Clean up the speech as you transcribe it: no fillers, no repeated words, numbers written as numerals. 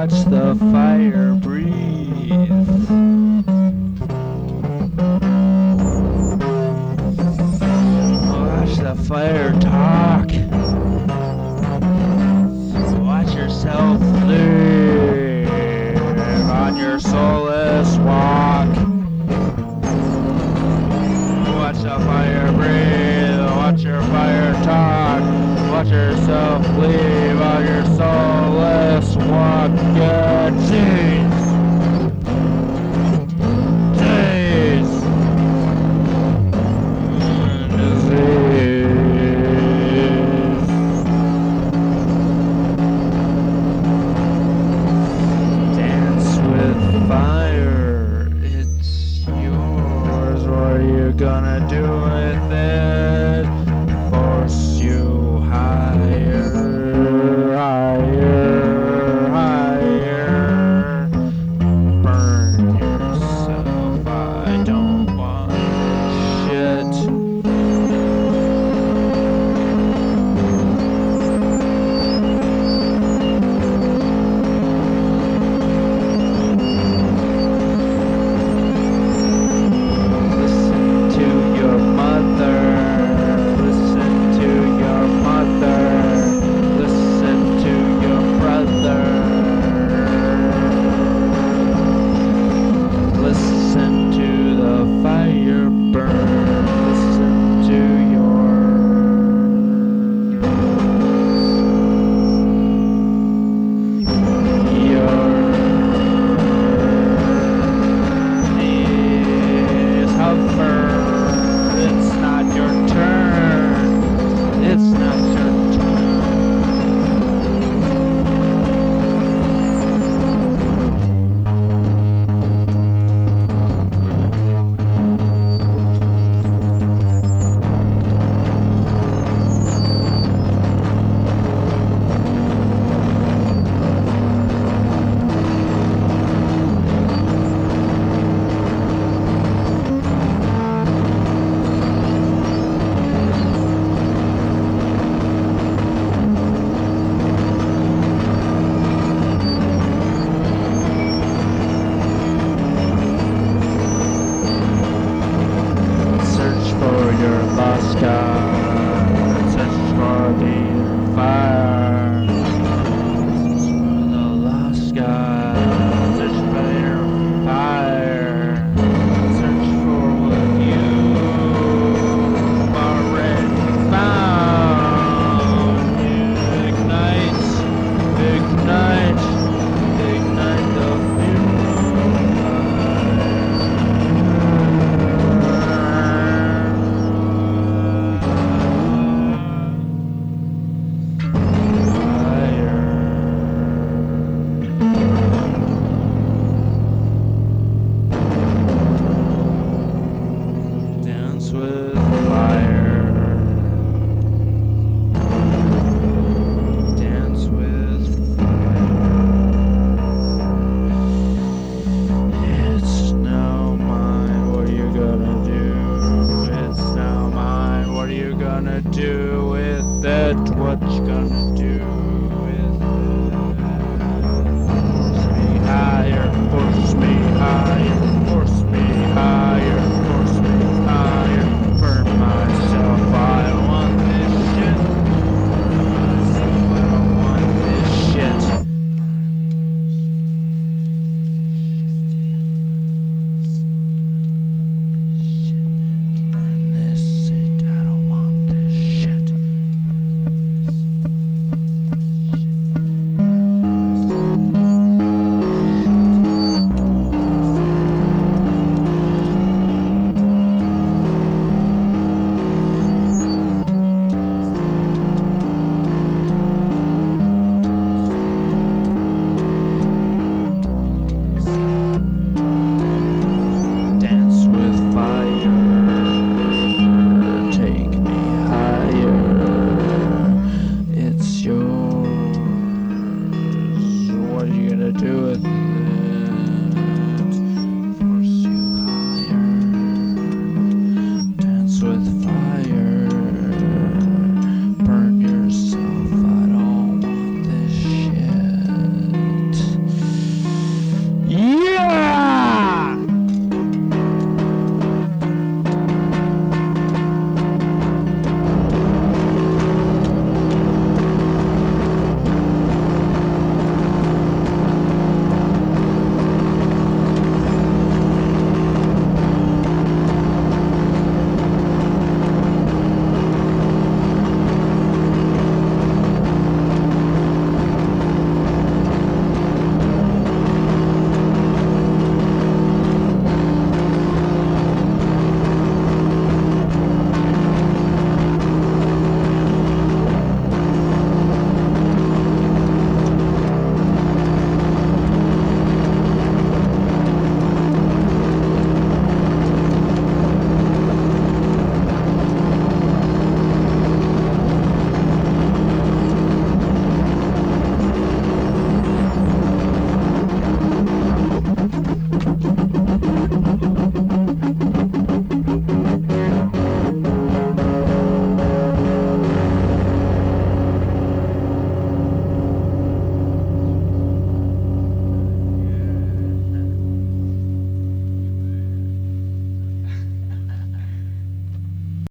Watch the fire breathe. Watch the fire talk. Watch yourself live on your soulless walk. Watch the fire breathe. Watch your fire talk. Watch yourself leave on your soulless walk. Yeah, jeez. Fire, it's yours. What are you gonna do with it? Force you higher, higher, higher. Burn yourself. I don't want shit. Lost God, search for the fire. Search for the lost God, search for your fire. Search for what you already found. Ignite, ignite, ignite the fuel. With fire, dance with fire. It's now mine. What are you gonna do? It's now mine. What are you gonna do with it? What you gonna do with it? Force me higher. Force me higher. Force me higher. Force me higher. Burn myself, I don't want this shit. Myself, I don't want this shit. Burn this shit, I don't want this shit. Do it.